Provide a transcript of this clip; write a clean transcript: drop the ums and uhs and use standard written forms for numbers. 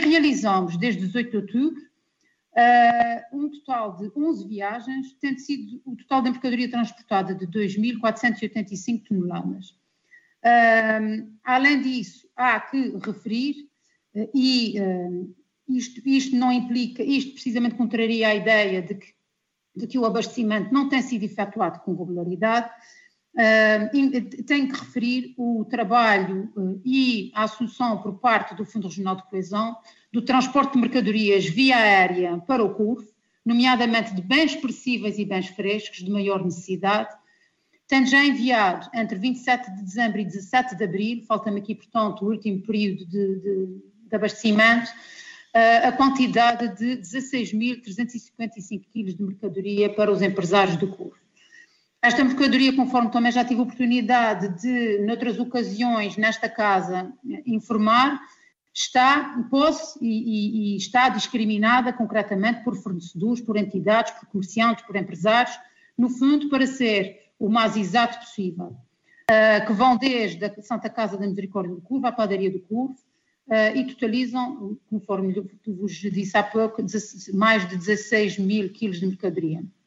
realizamos, desde 18 de outubro, um total de 11 viagens, tendo sido o total da mercadoria transportada de 2.485 toneladas. Além disso, há que referir, isto não implica, isto precisamente contraria a ideia de que o abastecimento não tem sido efetuado com regularidade. Tenho que referir o trabalho e a assunção por parte do Fundo Regional de Coesão do transporte de mercadorias via aérea para o CURF, nomeadamente de bens perecíveis e bens frescos de maior necessidade, tendo já enviado entre 27 de dezembro e 17 de abril, falta-me aqui, portanto, o último período de abastecimento, a quantidade de 16.355 kg de mercadoria para os empresários do CURF. Esta mercadoria, conforme também já tive a oportunidade de, noutras ocasiões, nesta casa, informar, está discriminada concretamente por fornecedores, por entidades, por comerciantes, por empresários, no fundo para ser o mais exato possível, que vão desde a Santa Casa da Misericórdia do CURF à padaria do CURF e totalizam, conforme vos disse há pouco, mais de 16 mil quilos de mercadoria.